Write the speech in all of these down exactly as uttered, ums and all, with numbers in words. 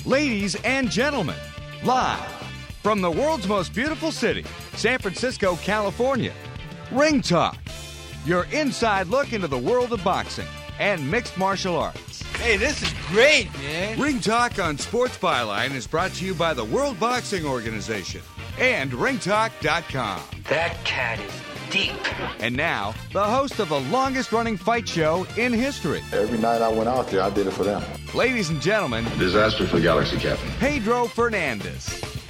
Ladies and gentlemen, live from the world's most beautiful city, San Francisco, California, Ring Talk, your inside look into the world of boxing and mixed martial arts. Hey, this is great, man. Ring Talk on Sports Byline is brought to you by the World Boxing Organization and ring talk dot com. That cat is deep. And now, the host of the longest-running fight show in history. Every night I went out there, I did it for them. Ladies and gentlemen, disaster for the galaxy, Captain. Pedro Fernandez.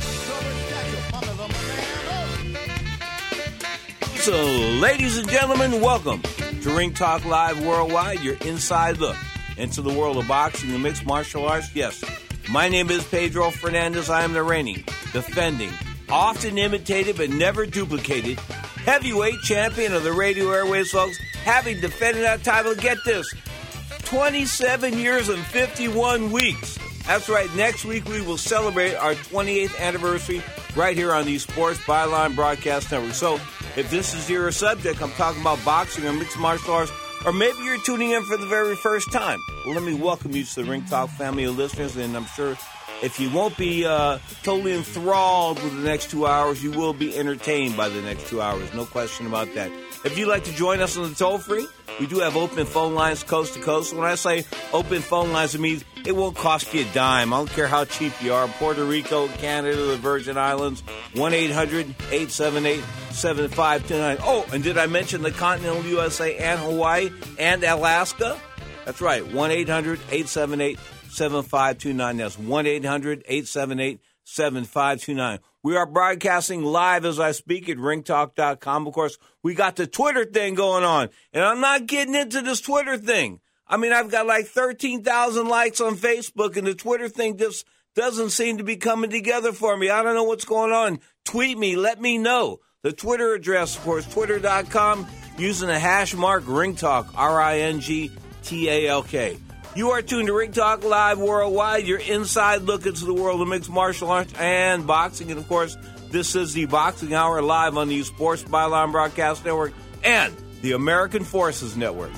So, ladies and gentlemen, welcome to Ring Talk Live Worldwide, your inside look into the world of boxing and mixed martial arts. Yes, my name is Pedro Fernandez. I am the reigning, defending, often imitated but never duplicated heavyweight champion of the radio airways, folks, having defended that title, get this, twenty-seven years and fifty-one weeks. That's right, next week we will celebrate our twenty-eighth anniversary right here on the Sports Byline Broadcast Network. So, if this is your subject, I'm talking about boxing or mixed martial arts, or maybe you're tuning in for the very first time, well, let me welcome you to the Ring Talk family of listeners, and I'm sure if you won't be uh, totally enthralled with the next two hours, you will be entertained by the next two hours. No question about that. If you'd like to join us on the toll-free, we do have open phone lines coast to coast. When I say open phone lines, it means it won't cost you a dime. I don't care how cheap you are. Puerto Rico, Canada, the Virgin Islands, one eight hundred eight seven eight seven five two nine. Oh, and did I mention the continental U S A and Hawaii and Alaska? That's right, one eight hundred eight seven eight seven five two nine. That's one eight hundred eight seven eight seven five two nine. We are broadcasting live as I speak at ring talk dot com. Of course, we got the Twitter thing going on, and I'm not getting into this Twitter thing. I mean, I've got like thirteen thousand likes on Facebook, and the Twitter thing just doesn't seem to be coming together for me. I don't know what's going on. Tweet me. Let me know. The Twitter address, of course, twitter dot com, using the hash mark RingTalk, R I N G T A L K. You are tuned to Ring Talk Live Worldwide, your inside look into the world of mixed martial arts and boxing. And, of course, this is the Boxing Hour live on the Sports Byline Broadcast Network and the American Forces Network.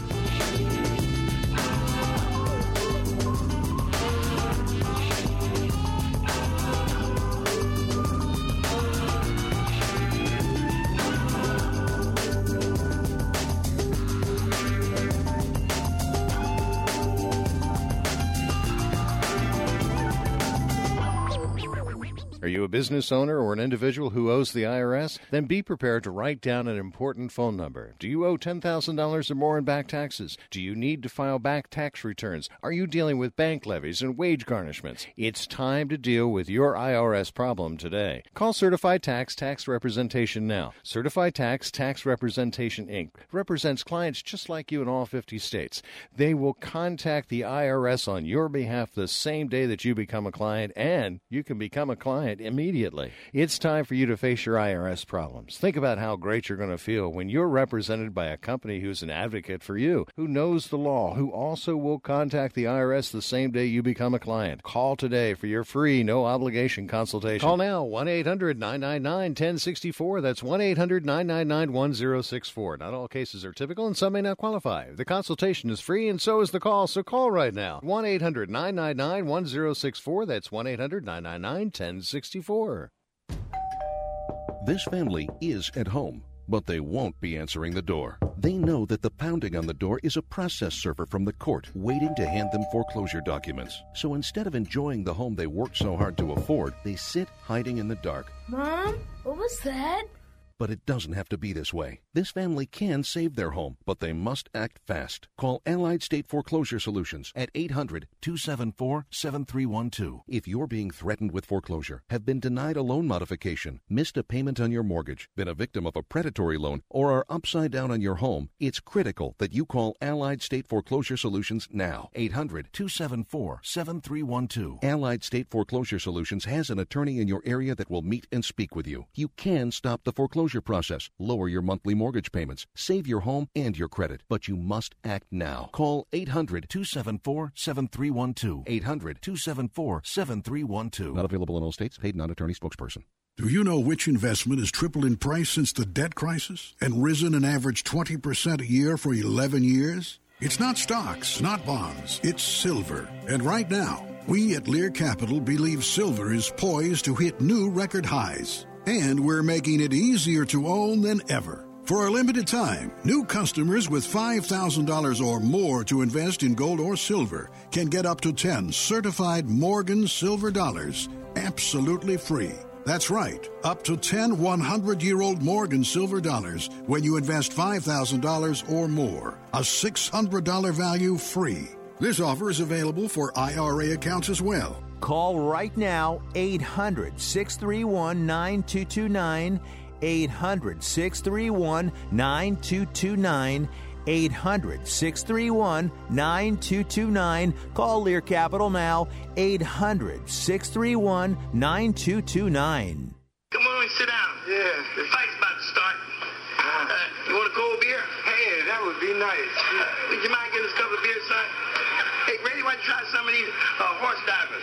Are you a business owner or an individual who owes the I R S? Then be prepared to write down an important phone number. Do you owe ten thousand dollars or more in back taxes? Do you need to file back tax returns? Are you dealing with bank levies and wage garnishments? It's time to deal with your I R S problem today. Call Certified Tax Tax Representation now. Certified Tax Tax Representation, Incorporated represents clients just like you in all fifty states. They will contact the I R S on your behalf the same day that you become a client, and you can become a client immediately. It's time for you to face your I R S problems. Think about how great you're going to feel when you're represented by a company who's an advocate for you, who knows the law, who also will contact the I R S the same day you become a client. Call today for your free, no-obligation consultation. Call now, one eight hundred nine nine nine one zero six four. That's one eight hundred nine nine nine one zero six four. Not all cases are typical, and some may not qualify. The consultation is free, and so is the call, so call right now. one eight hundred nine nine nine one zero six four. That's one eight hundred nine nine nine one zero six four. This family is at home, but they won't be answering the door. They know that the pounding on the door is a process server from the court waiting to hand them foreclosure documents. So instead of enjoying the home they worked so hard to afford, they sit hiding in the dark. Mom, what was that? But it doesn't have to be this way. This family can save their home, but they must act fast. Call Allied State Foreclosure Solutions at eight hundred two seven four seven three one two. If you're being threatened with foreclosure, have been denied a loan modification, missed a payment on your mortgage, been a victim of a predatory loan, or are upside down on your home, it's critical that you call Allied State Foreclosure Solutions now. eight hundred two seven four seven three one two. Allied State Foreclosure Solutions has an attorney in your area that will meet and speak with you. You can stop the foreclosure process, lower your monthly mortgage payments, save your home and your credit, but you must act now. Call eight hundred two seven four seven three one two. eight hundred two seven four seven three one two. Not available in all states. Paid non-attorney spokesperson. Do you know which investment has tripled in price since the debt crisis and risen an average twenty percent a year for eleven years? It's not stocks, not bonds. It's silver. And right now, We at Lear Capital believe silver is poised to hit new record highs, and we're making it easier to own than ever. For a limited time, new customers with five thousand dollars or more to invest in gold or silver can get up to ten certified Morgan silver dollars absolutely free. That's right, up to ten hundred-year-old Morgan silver dollars when you invest five thousand dollars or more. A six hundred dollars value free. This offer is available for I R A accounts as well. Call right now, eight hundred, six three one, nine two two nine, eight hundred, six three one, nine two two nine, eight hundred, six three one, nine two two nine. Call Lear Capital now, eight hundred, six three one, nine two two nine. Come on and sit down. Yeah. The fight's about to start. Uh, you want a cold beer? Hey, that would be nice. Uh, would you mind getting us a couple of beers, son? Hey, Grady, why don't you try some of these uh, horse divers?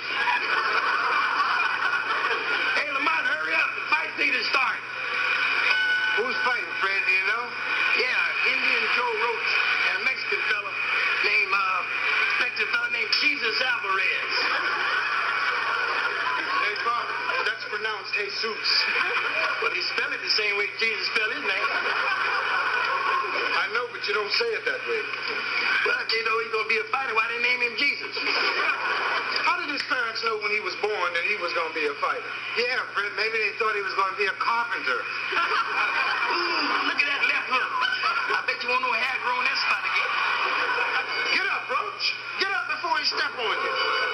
Hey, Lamont, hurry up. The fight need to start. Who's fighting, Fred? Do you know? Yeah, Indian Joe Roach and a Mexican fella named, uh, Mexican fella named Jesus Alvarez. Hey, Bob, that's pronounced Jesus. Well, he spelled it the same way Jesus spelled his name. I know, but you don't say it that way. Well, if they know he's going to be a fighter, why they name him Jesus? How did his parents know when he was born that he was going to be a fighter? Yeah, Fred, maybe they thought he was going to be a carpenter. Ooh, look at that left hook. I bet you won't know hair growing that spot again. Get up, Roach. Get up before he step on you.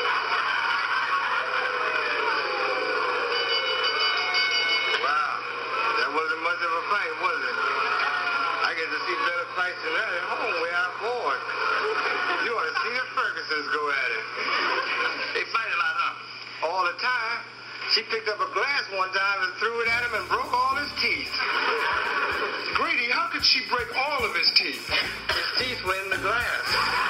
Wow. That wasn't much of a fight, was it? I get to see better fights than that at home where I'm born. You ought to see the Fergusons go at it. They fight a lot, huh? All the time. She picked up a glass one time and threw it at him and broke all his teeth. Grady, how could she break all of his teeth? His teeth were in the glass.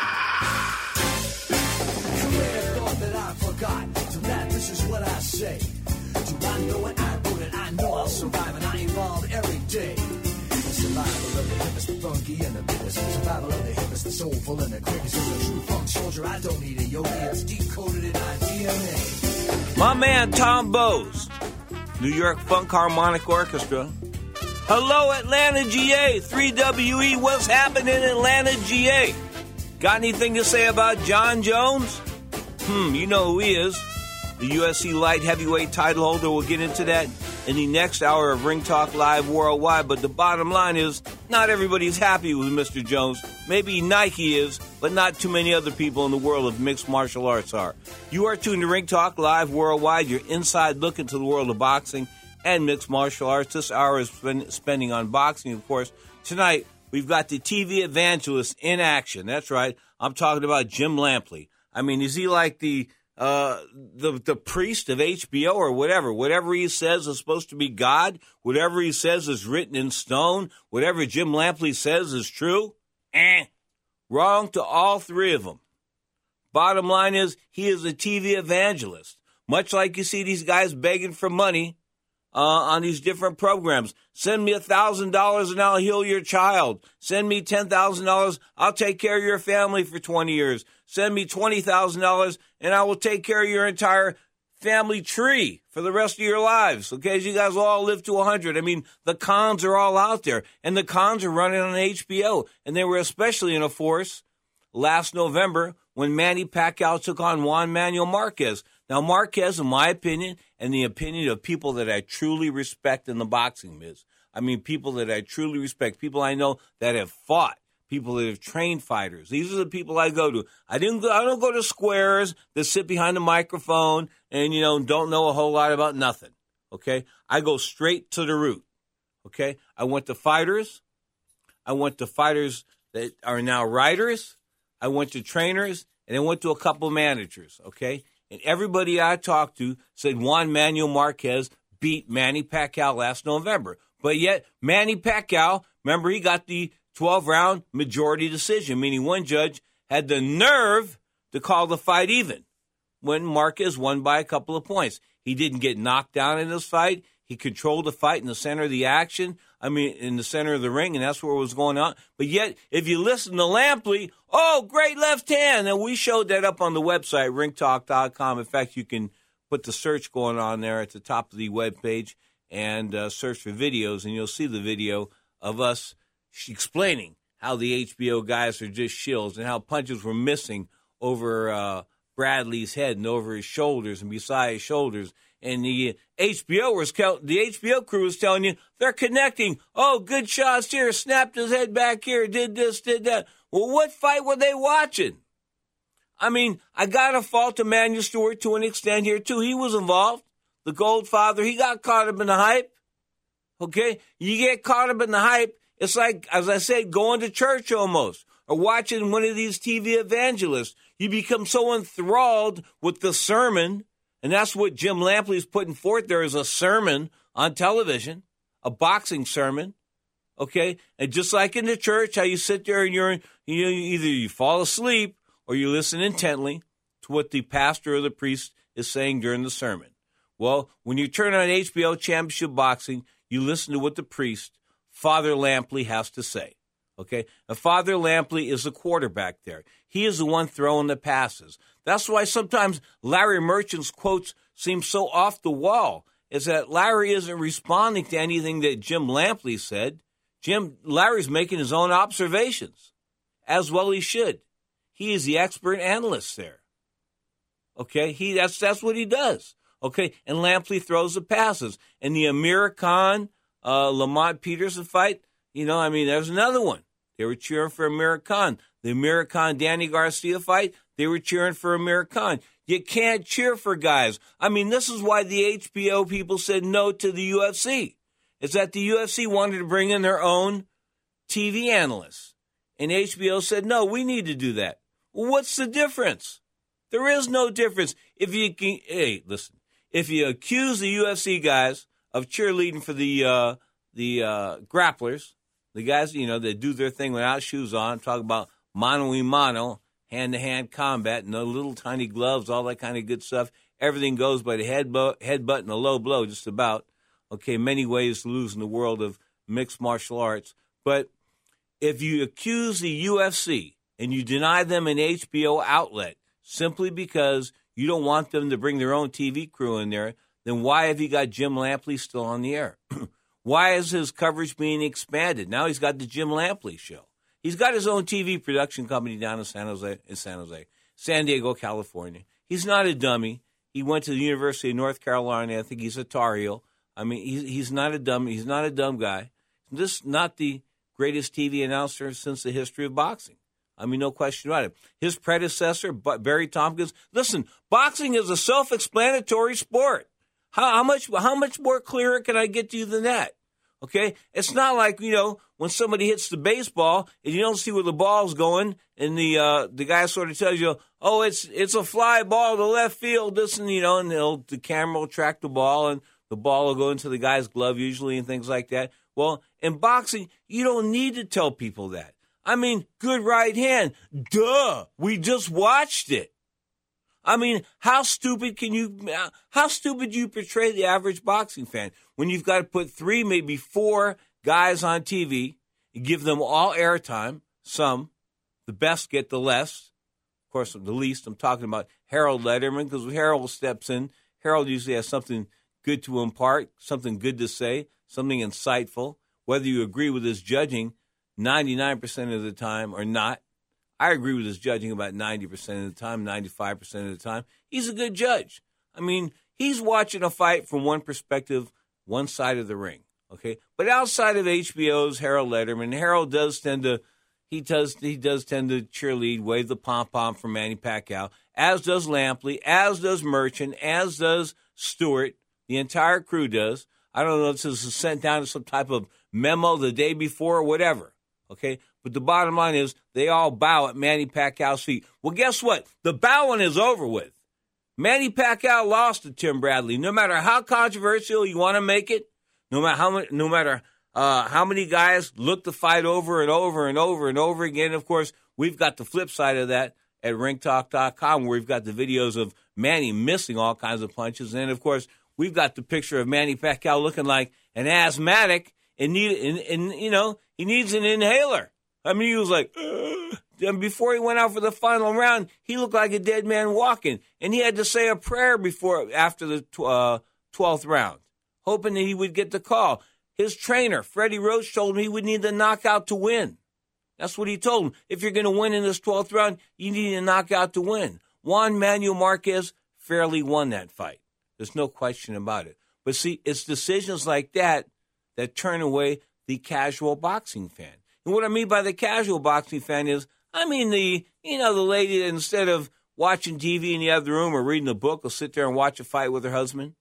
Thought that I forgot. To that, this is what I say. Do I know it? I know it. I know I'll survive, and I evolve every day. Survival of the hippest, the funky and the biggest. Survival of the hippest, the soulful and the quickest. As a true funk soldier, I don't need a yogi. It's decoded in my D N A. My man Tom Bowes, New York Funk Harmonic Orchestra. Hello, Atlanta, G A. three W E, what's happening in Atlanta, G A? Got anything to say about John Jones? Hmm, you know who he is. The U F C light heavyweight title holder. We'll get into that in the next hour of Ring Talk Live Worldwide. But the bottom line is, not everybody's happy with Mister Jones. Maybe Nike is, but not too many other people in the world of mixed martial arts are. You are tuned to Ring Talk Live Worldwide, your inside look into the world of boxing and mixed martial arts. This hour is spend, spending on boxing, of course. Tonight, we've got the T V evangelist in action. That's right. I'm talking about Jim Lampley. I mean, is he like the... Uh, the the priest of H B O or whatever. Whatever he says is supposed to be God. Whatever he says is written in stone. Whatever Jim Lampley says is true. Eh. Wrong to all three of them. Bottom line is, he is a T V evangelist. Much like you see these guys begging for money uh, on these different programs. Send me one thousand dollars and I'll heal your child. Send me ten thousand dollars, I'll take care of your family for twenty years. Send me twenty thousand dollars and I will take care of your entire family tree for the rest of your lives. Okay, so you guys will all live to one hundred. I mean, the cons are all out there. And the cons are running on H B O. And they were especially in a force last November when Manny Pacquiao took on Juan Manuel Marquez. Now, Marquez, in my opinion, and the opinion of people that I truly respect in the boxing biz, I mean, people that I truly respect, people I know that have fought, people that have trained fighters. These are the people I go to. I didn't go, I don't go to squares that sit behind the microphone and, you know, don't know a whole lot about nothing. Okay? I go straight to the root. Okay? I went to fighters. I went to fighters that are now writers. I went to trainers, and I went to a couple managers. Okay? And everybody I talked to said Juan Manuel Marquez beat Manny Pacquiao last November. But yet, Manny Pacquiao, remember, he got the twelve-round majority decision, meaning one judge had the nerve to call the fight even when Marquez won by a couple of points. He didn't get knocked down in this fight. He controlled the fight in the center of the action. I mean, in the center of the ring, and that's where it was going on. But yet, if you listen to Lampley, oh, great left hand. And we showed that up on the website, ring talk dot com. In fact, you can put the search going on there at the top of the webpage and uh, search for videos, and you'll see the video of us explaining how the H B O guys are just shills and how punches were missing over uh, Bradley's head and over his shoulders and beside his shoulders. And the H B O was the H B O crew was telling you they're connecting. Oh, good shots here, snapped his head back here, did this, did that. Well, what fight were they watching? I mean, I got to fault Emanuel Stewart to an extent here, too. He was involved. The Goldfather, he got caught up in the hype. Okay? You get caught up in the hype, it's like, as I said, going to church almost or watching one of these T V evangelists. You become so enthralled with the sermon, and that's what Jim Lampley's putting forth there is a sermon on television, a boxing sermon. Okay? And just like in the church, how you sit there and you're, you know, either you fall asleep or you listen intently to what the pastor or the priest is saying during the sermon. Well, when you turn on H B O Championship Boxing, you listen to what the priest, Father Lampley, has to say. Okay? And Father Lampley is the quarterback there. He is the one throwing the passes. That's why sometimes Larry Merchant's quotes seem so off the wall, is that Larry isn't responding to anything that Jim Lampley said. Jim, Larry's making his own observations, as well he should. He is the expert analyst there. Okay? He that's that's what he does. Okay? And Lampley throws the passes. And the Amir Khan, uh, Lamont Peterson fight, you know, I mean, there's another one. They were cheering for Amir Khan. The Amir Khan Danny Garcia fight, they were cheering for Amir Khan. You can't cheer for guys. I mean, this is why the H B O people said no to the U F C. It's that the U F C wanted to bring in their own T V analysts. And H B O said, no, we need to do that. Well, what's the difference? There is no difference. If you can, hey, listen, if you accuse the U F C guys of cheerleading for the uh, the uh, grapplers, the guys, you know, that do their thing without shoes on, talk about mano y mano, hand-to-hand combat, no little tiny gloves, all that kind of good stuff. Everything goes by the headbutt, headbutt and a low blow, just about. Okay, many ways to lose in the world of mixed martial arts. But if you accuse the U F C and you deny them an H B O outlet simply because you don't want them to bring their own T V crew in there, then why have you got Jim Lampley still on the air? Why is his coverage being expanded? Now he's got the Jim Lampley show. He's got his own T V production company down in San Jose, in San Jose, San Diego, California. He's not a dummy. He went to the University of North Carolina. I think he's a Tar Heel. I mean, he's, he's not a dummy. He's not a dumb guy. This is not the greatest T V announcer since the history of boxing. I mean, no question about it. His predecessor, Barry Tompkins. Listen, boxing is a self-explanatory sport. How, how much how much more clearer can I get to you than that? Okay? It's not like, you know, when somebody hits the baseball and you don't see where the ball's going and the uh, the guy sort of tells you, oh, it's it's a fly ball to left field, this and, you know, and they'll, the camera will track the ball and the ball will go into the guy's glove usually and things like that. Well, in boxing, you don't need to tell people that. I mean, good right hand. Duh. We just watched it. I mean, how stupid can you, how stupid do you portray the average boxing fan when you've got to put three, maybe four guys on T V, you give them all airtime, some, the best get the less, of course, the least. I'm talking about Harold Letterman, because when Harold steps in, Harold usually has something good to impart, something good to say, something insightful, whether you agree with his judging ninety-nine percent of the time or not. I agree with his judging about ninety percent of the time, ninety-five percent of the time. He's a good judge. I mean, he's watching a fight from one perspective, one side of the ring, okay? But outside of H B O's Harold Letterman, Harold does tend to, he does he does tend to cheerlead, wave the pom-pom for Manny Pacquiao, as does Lampley, as does Merchant, as does Stewart. The entire crew does. I don't know if this is sent down to some type of memo the day before or whatever, okay? But the bottom line is they all bow at Manny Pacquiao's feet. Well, guess what? The bowing is over with. Manny Pacquiao lost to Tim Bradley. No matter how controversial you want to make it, no matter how many, no matter uh, how many guys look the fight over and over and over and over again. Of course, we've got the flip side of that at ring talk dot com, where we've got the videos of Manny missing all kinds of punches. And, of course, we've got the picture of Manny Pacquiao looking like an asthmatic and need and, and you know he needs an inhaler. I mean, he was like, ugh. And before he went out for the final round, he looked like a dead man walking, and he had to say a prayer before after the uh, twelfth round, hoping that he would get the call. His trainer, Freddie Roach, told him he would need the knockout to win. That's what he told him. If you're going to win in this twelfth round, you need a knockout to win. Juan Manuel Marquez fairly won that fight. There's no question about it. But see, it's decisions like that that turn away the casual boxing fan. And what I mean by the casual boxing fan is, I mean the, you know, the lady that instead of watching T V in the other room or reading a book will sit there and watch a fight with her husband.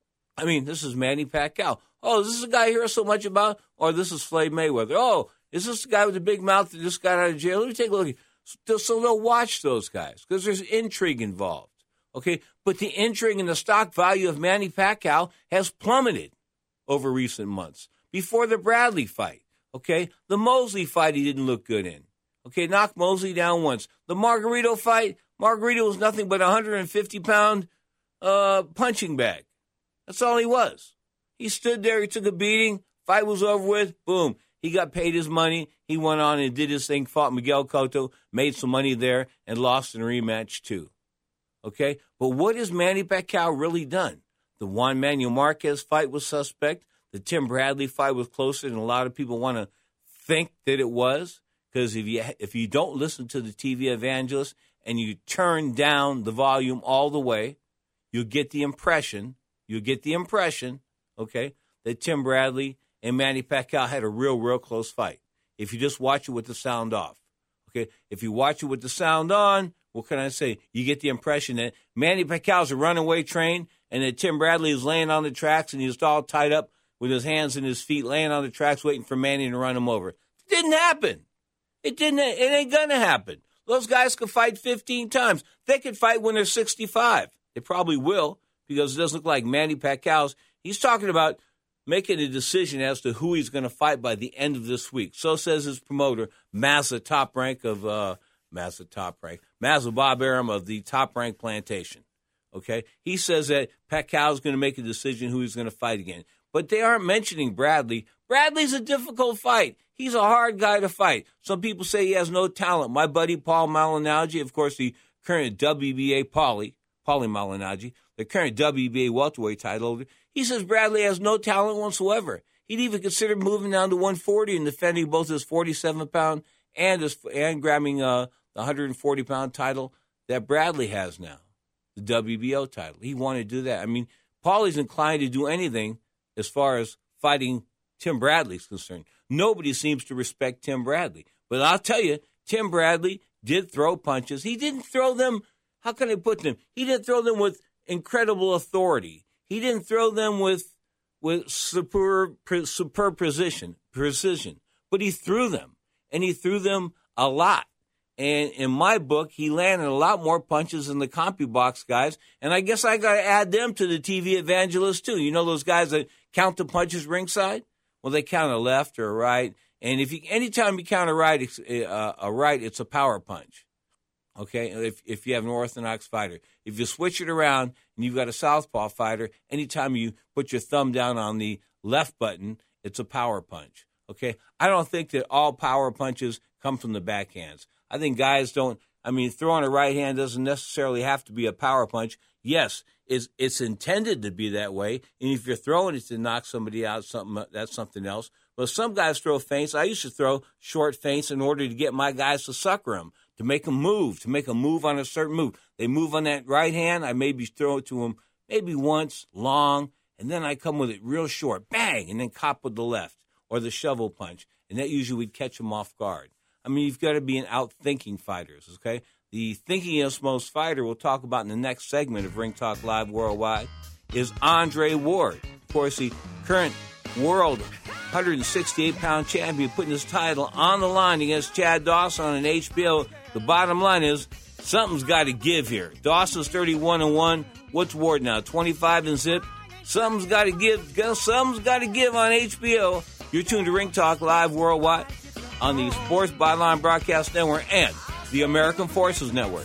I mean, this is Manny Pacquiao. Oh, is this the guy I hear so much about? Or this is Floyd Mayweather. Oh, is this the guy with the big mouth that just got out of jail? Let me take a look. So, so they'll watch those guys because there's intrigue involved. Okay, but the intrigue and the stock value of Manny Pacquiao has plummeted over recent months. Before the Bradley fight, okay, the Mosley fight he didn't look good in. Okay, knocked Mosley down once. The Margarito fight, Margarito was nothing but a one hundred fifty pound uh, punching bag. That's all he was. He stood there, he took a beating, fight was over with, boom. He got paid his money. He went on and did his thing, fought Miguel Cotto, made some money there, and lost in a rematch too. Okay? But what has Manny Pacquiao really done? The Juan Manuel Marquez fight was suspect. The Tim Bradley fight was closer than a lot of people want to think that it was. Because if you if you don't listen to the T V evangelist and you turn down the volume all the way, you'll get the impression, you'll get the impression, okay, that Tim Bradley and Manny Pacquiao had a real, real close fight. If you just watch it with the sound off. Okay, if you watch it with the sound on, what can I say? You get the impression that Manny Pacquiao's a runaway train and that Tim Bradley is laying on the tracks and he's all tied up with his hands and his feet laying on the tracks waiting for Manny to run him over. It didn't happen. It didn't. It ain't going to happen. Those guys could fight fifteen times. They could fight when they're sixty-five. They probably will because it doesn't look like Manny Pacquiao's. He's talking about making a decision as to who he's going to fight by the end of this week. So says his promoter, Mazza Top Rank of uh, Mazza Top Rank, Mazza Bob Arum of the Top Rank Plantation. Okay, he says that Pacquiao's going to make a decision who he's going to fight again. But they aren't mentioning Bradley. Bradley's a difficult fight. He's a hard guy to fight. Some people say he has no talent. My buddy Paul Malignaggi, of course, the current W B A Paulie, Paulie Malignaggi, the current W B A welterweight title holder, he says Bradley has no talent whatsoever. He'd even consider moving down to one forty and defending both his forty-seven pound and his, and grabbing uh, the one hundred forty pound title that Bradley has now, the W B O title. He wanted to do that. I mean, Paulie's inclined to do anything as far as fighting Tim Bradley's concerned. Nobody seems to respect Tim Bradley. But I'll tell you, Tim Bradley did throw punches. He didn't throw them, how can I put them? He didn't throw them with incredible authority. He didn't throw them with with superb, superb precision, precision. But he threw them, and he threw them a lot. And in my book, he landed a lot more punches than the CompuBox guys. And I guess I got to add them to the T V evangelists, too. You know those guys that count the punches ringside? Well, they count a left or a right, and if you anytime you count a right, it's, uh, a right, it's a power punch. Okay, if if you have an orthodox fighter, if you switch it around and you've got a southpaw fighter, anytime you put your thumb down on the left button, it's a power punch. Okay, I don't think that all power punches come from the backhands. I think guys don't. I mean, throwing a right hand doesn't necessarily have to be a power punch. Yes, it's, it's intended to be that way, and if you're throwing it to knock somebody out, something that's something else. But some guys throw feints. I used to throw short feints in order to get my guys to sucker them, to make them move, to make them move on a certain move. They move on that right hand, I maybe throw it to them maybe once, long, and then I come with it real short, bang, and then cop with the left, or the shovel punch, and that usually would catch them off guard. I mean, you've got to be an out-thinking fighters, okay? The thinkingest most fighter we'll talk about in the next segment of Ring Talk Live Worldwide is Andre Ward. Of course, the current world one hundred sixty-eight pound champion putting his title on the line against Chad Dawson on H B O. The bottom line is something's got to give here. Dawson's thirty-one and one. What's Ward now? twenty-five and zip. Something's got to give. Something's got to give on H B O. You're tuned to Ring Talk Live Worldwide on the Sports Byline Broadcast Network and the American Forces Network.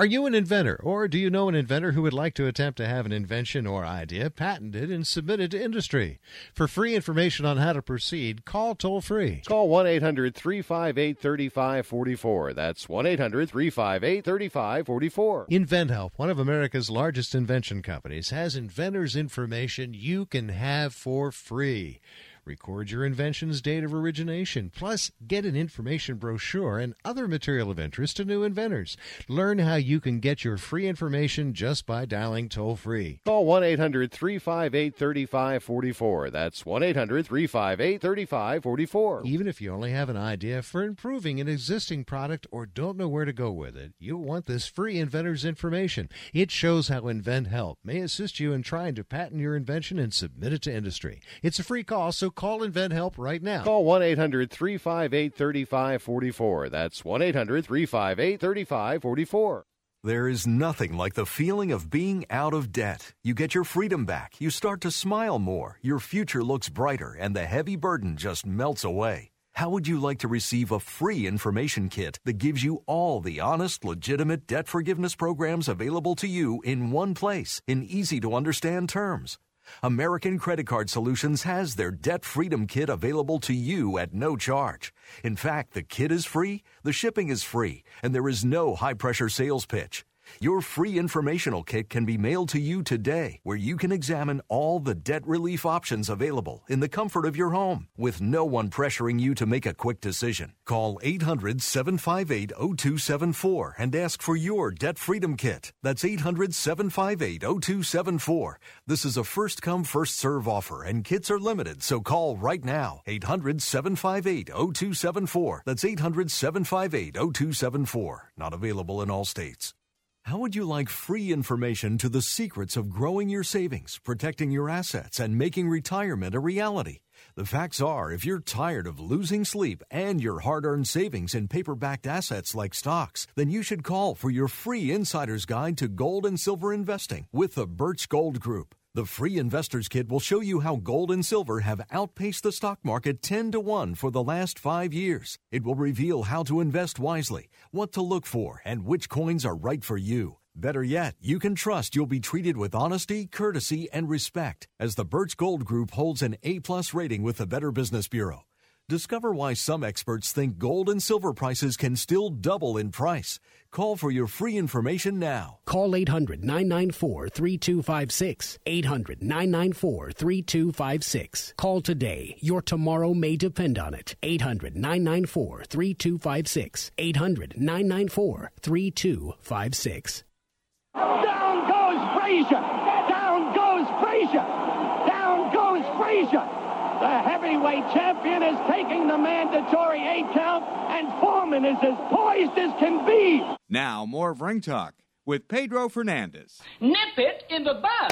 Are you an inventor, or do you know an inventor who would like to attempt to have an invention or idea patented and submitted to industry? For free information on how to proceed, call toll-free. Call one eight hundred three five eight three five four four. That's one eight hundred three five eight three five four four. InventHelp, one of America's largest invention companies, has inventors' information you can have for free. Record your invention's date of origination, plus get an information brochure and other material of interest to new inventors. Learn how you can get your free information just by dialing toll-free. Call one eight hundred three five eight three five four four. That's one eight hundred three five eight three five four four. Even if you only have an idea for improving an existing product or don't know where to go with it, you'll want this free inventor's information. It shows how InventHelp may assist you in trying to patent your invention and submit it to industry. It's a free call, so call InventHelp right now. Call one eight hundred three five eight three five four four. That's one eight hundred three five eight three five four four. There is nothing like the feeling of being out of debt. You get your freedom back, you start to smile more, your future looks brighter, and the heavy burden just melts away. How would you like to receive a free information kit that gives you all the honest, legitimate debt forgiveness programs available to you in one place, in easy-to-understand terms? American Credit Card Solutions has their Debt Freedom Kit available to you at no charge. In fact, the kit is free, the shipping is free, and there is no high-pressure sales pitch. Your free informational kit can be mailed to you today, where you can examine all the debt relief options available in the comfort of your home, with no one pressuring you to make a quick decision. Call eight hundred seven five eight oh two seven four and ask for your Debt Freedom Kit. That's eight hundred seven five eight oh two seven four. This is a first-come, first-serve offer, and kits are limited, so call right now. eight hundred seven five eight oh two seven four. That's eight hundred seven five eight oh two seven four. Not available in all states. How would you like free information to the secrets of growing your savings, protecting your assets, and making retirement a reality? The facts are, if you're tired of losing sleep and your hard-earned savings in paper-backed assets like stocks, then you should call for your free Insider's Guide to Gold and Silver Investing with the Birch Gold Group. The free Investor's Kit will show you how gold and silver have outpaced the stock market ten to one for the last five years. It will reveal how to invest wisely, what to look for, and which coins are right for you. Better yet, you can trust you'll be treated with honesty, courtesy, and respect, as the Birch Gold Group holds an A-plus rating with the Better Business Bureau. Discover why some experts think gold and silver prices can still double in price. Call for your free information now. Call eight hundred nine nine four three two five six. eight hundred nine nine four three two five six. Call today. Your tomorrow may depend on it. eight hundred nine nine four three two five six. eight hundred nine nine four three two five six. Down goes Frazier! Down goes Frazier! Down goes Frazier! The heavyweight champion is taking the mandatory eight count, and Foreman is as poised as can be. Now, more of Ring Talk with Pedro Fernandez. Nip it in the bud.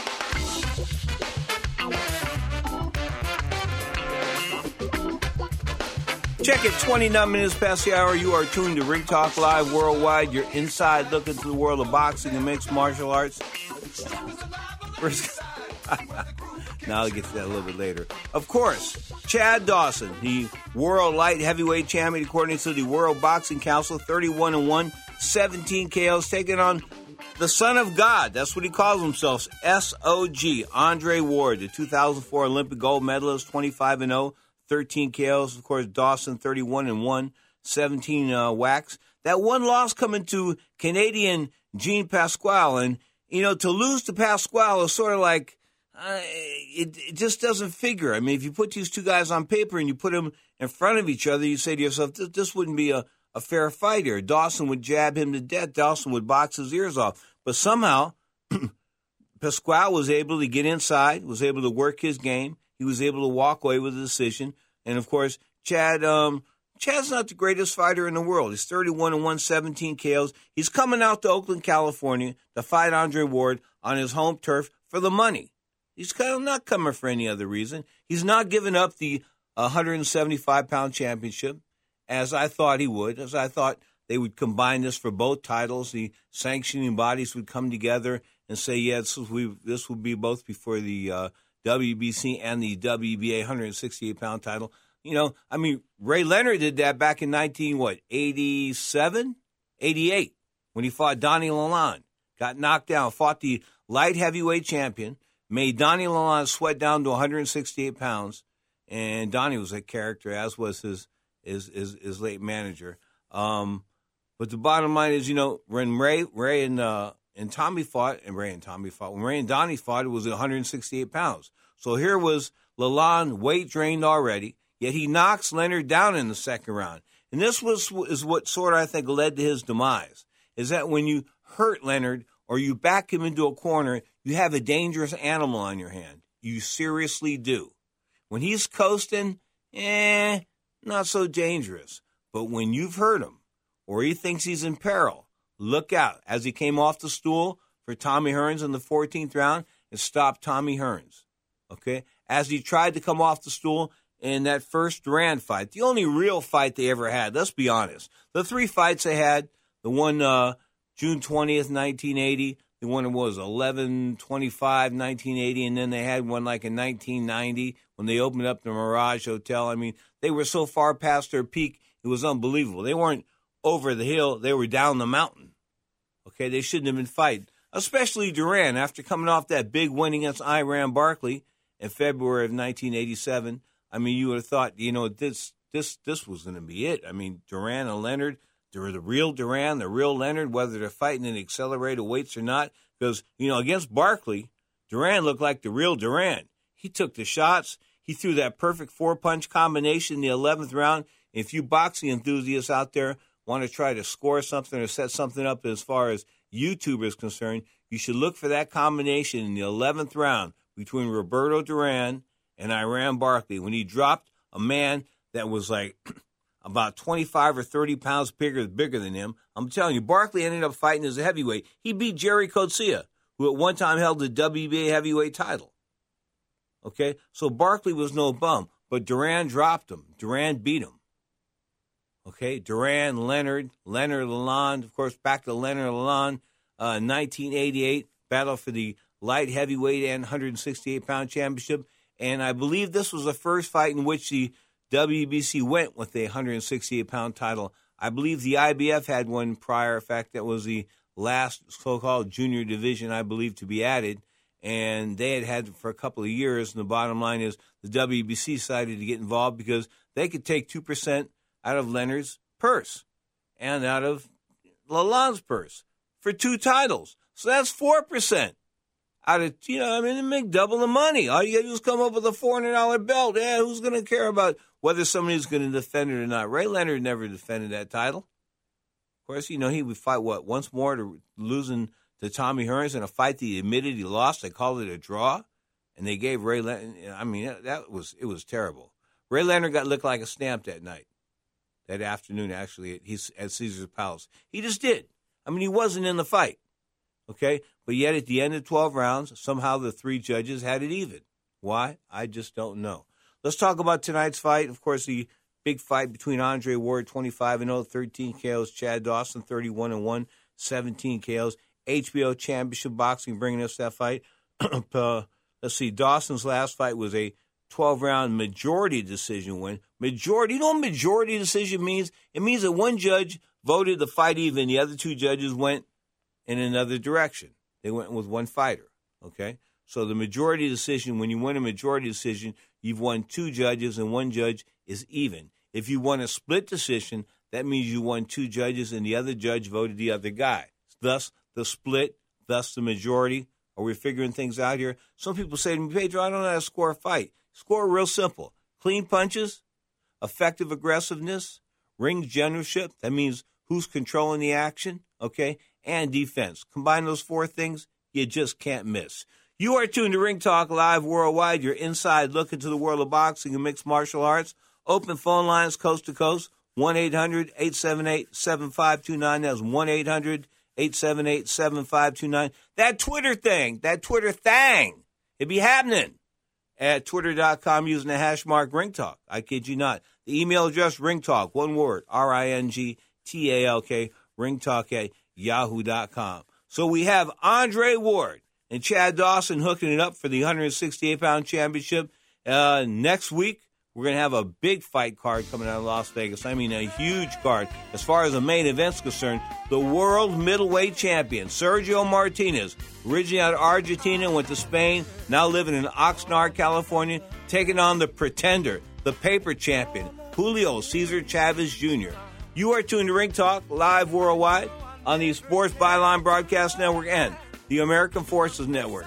Check it, twenty-nine minutes past the hour. You are tuned to Ring Talk Live Worldwide, your inside look into the world of boxing and mixed martial arts. First, now I'll get to that a little bit later. Of course, Chad Dawson, the world light heavyweight champion, according to the World Boxing Council, thirty-one and one, seventeen K Os, taking on the Son of God. That's what he calls himself, S O G, Andre Ward, the two thousand four Olympic gold medalist, twenty-five and oh, thirteen K Os. Of course, Dawson, thirty-one and one, seventeen uh, whacks. That one loss coming to Canadian Jean Pasquale. And, you know, to lose to Pasquale is sort of like, Uh, it, it just doesn't figure. I mean, if you put these two guys on paper and you put them in front of each other, you say to yourself, this, this wouldn't be a, a fair fight here. Dawson would jab him to death. Dawson would box his ears off. But somehow, Pasquale was able to get inside, was able to work his game. He was able to walk away with a decision. And, of course, Chad, um, Chad's not the greatest fighter in the world. He's thirty-one and one, seventeen K Os. He's coming out to Oakland, California to fight Andre Ward on his home turf for the money. He's kind of not coming for any other reason. He's not giving up the one seventy-five pound championship, as I thought he would, as I thought they would combine this for both titles. The sanctioning bodies would come together and say, yeah, this will, this will be both before the uh, W B C and the W B A one sixty-eight pound title. You know, I mean, Ray Leonard did that back in nineteen, what, eighty-seven, eighty-eight. when he fought Donnie Lalonde. Got knocked down, fought the light heavyweight champion, made Donnie Lalonde sweat down to one hundred sixty-eight pounds, and Donnie was a character, as was his his his, his late manager. Um, but the bottom line is, you know, when Ray Ray and uh, and Tommy fought, and Ray and Tommy fought, when Ray and Donnie fought, it was one hundred sixty-eight pounds. So here was Lalonde, weight drained already, yet he knocks Leonard down in the second round. And this was is what sort of, I think, led to his demise, is that when you hurt Leonard or you back him into a corner, you have a dangerous animal on your hand. You seriously do. When he's coasting, eh, not so dangerous. But when you've hurt him or he thinks he's in peril, look out. As he came off the stool for Tommy Hearns in the fourteenth round, it stopped Tommy Hearns. Okay? As he tried to come off the stool in that first Duran fight, the only real fight they ever had, let's be honest. The three fights they had, the one uh, June twentieth, nineteen eighty, the one that was eleven twenty-five, nineteen eighty, and then they had one like in nineteen ninety when they opened up the Mirage Hotel. I mean, they were so far past their peak, it was unbelievable. They weren't over the hill, they were down the mountain. Okay, they shouldn't have been fighting, especially Duran, after coming off that big win against Iran Barkley in February of nineteen eighty-seven. I mean, you would have thought, you know, this this this was going to be it. I mean, Duran and Leonard, they're the real Duran, the real Leonard, whether they're fighting in accelerated weights or not. Because, you know, against Barkley, Duran looked like the real Duran. He took the shots. He threw that perfect four-punch combination in the eleventh round. If you boxing enthusiasts out there want to try to score something or set something up as far as YouTube is concerned, you should look for that combination in the eleventh round between Roberto Duran and Iran Barkley when he dropped a man that was like about twenty-five or thirty pounds bigger bigger than him. I'm telling you, Barkley ended up fighting as a heavyweight. He beat Jerry Coetzee, who at one time held the W B A heavyweight title. Okay? So Barkley was no bum, but Duran dropped him. Duran beat him. Okay? Duran, Leonard, Leonard Lalonde, of course, back to Leonard Lalonde, uh, nineteen eighty-eight, battle for the light heavyweight and one hundred sixty-eight pound championship. And I believe this was the first fight in which the W B C went with a one hundred sixty-eight pound title. I believe the I B F had one prior. In fact, that was the last so-called junior division, I believe, to be added. And they had had it for a couple of years. And the bottom line is the W B C decided to get involved because they could take two percent out of Leonard's purse and out of Lalonde's purse for two titles. So that's four percent. Out of, you know, I mean, they make double the money. All you got to do is come up with a four hundred dollars belt. Yeah, who's going to care about whether somebody's going to defend it or not? Ray Leonard never defended that title. Of course, you know, he would fight, what, once more to losing to Tommy Hearns in a fight that he admitted he lost. They called it a draw, and they gave Ray Leonard, I mean, that, that was, it was terrible. Ray Leonard got licked like a stamp that night, that afternoon, actually, at, he's, at Caesar's Palace. He just did. I mean, he wasn't in the fight. Okay, but yet at the end of twelve rounds, somehow the three judges had it even. Why? I just don't know. Let's talk about tonight's fight. Of course, the big fight between Andre Ward, twenty-five and oh, thirteen K Os, Chad Dawson, thirty-one and one, seventeen K Os. H B O Championship Boxing bringing us that fight. uh, let's see, Dawson's last fight was a twelve-round majority decision win. Majority, you know what majority decision means? It means that one judge voted the fight even, the other two judges went in another direction. They went with one fighter, okay? So the majority decision, when you win a majority decision, you've won two judges and one judge is even. If you won a split decision, that means you won two judges and the other judge voted the other guy. Thus, the split, thus the majority. Are we figuring things out here? Some people say to me, Pedro, I don't know how to score a fight. Score real simple. Clean punches, effective aggressiveness, ring generalship. That means who's controlling the action, okay? And defense. Combine those four things, you just can't miss. You are tuned to Ring Talk Live Worldwide, your inside look into the world of boxing and mixed martial arts. Open phone lines coast to coast, one eight hundred, eight seven eight, seven five two nine. That's one eight hundred, eight seven eight, seven five two nine. That Twitter thing, that Twitter thing, it be happening at twitter dot com using the hash mark Ring Talk. I kid you not. The email address, Ring Talk, one word, R I N G T A L K, Ring Talk at yahoo dot com. So we have Andre Ward and Chad Dawson hooking it up for the one hundred sixty-eight pound championship uh, next week. We're going to have a big fight card coming out of Las Vegas. I mean, a huge card. As far as the main event's concerned, the world middleweight champion, Sergio Martinez, originally out of Argentina, went to Spain, now living in Oxnard, California, taking on the pretender, the paper champion, Julio Cesar Chavez Junior You are tuned to Ring Talk, live worldwide on the Sports Byline Broadcast Network and the American Forces Network.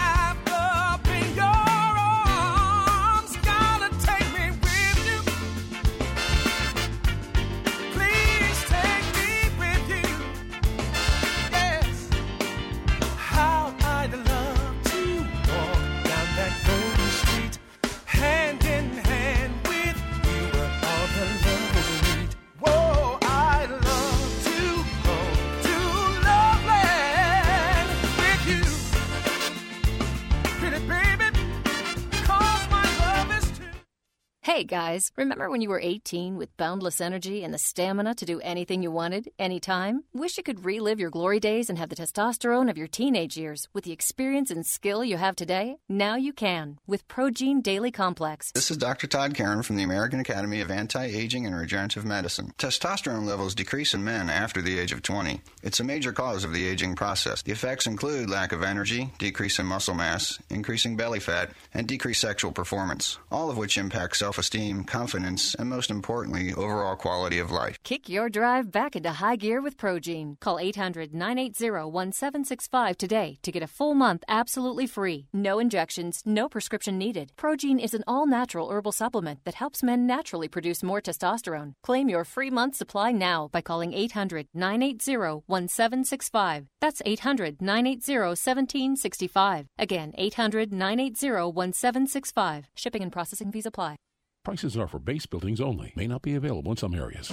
Hey guys, remember when you were eighteen with boundless energy and the stamina to do anything you wanted, anytime? Wish you could relive your glory days and have the testosterone of your teenage years with the experience and skill you have today? Now you can with Progene Daily Complex. This is Doctor Todd Karen from the American Academy of Anti-Aging and Regenerative Medicine. Testosterone levels decrease in men after the age of twenty. It's a major cause of the aging process. The effects include lack of energy, decrease in muscle mass, increasing belly fat, and decreased sexual performance, all of which impact self-esteem, confidence, and most importantly, overall quality of life. Kick your drive back into high gear with Progene. Call eight hundred, nine eight zero, one seven six five today to get a full month absolutely free. No injections, no prescription needed. Progene is an all-natural herbal supplement that helps men naturally produce more testosterone. Claim your free month supply now by calling eight hundred, nine eight zero, one seven six five. That's eight hundred, nine eight zero, one seven six five. Again, eight hundred, nine eight zero, one seven six five. Shipping and processing fees apply. Prices are for base buildings only. May not be available in some areas.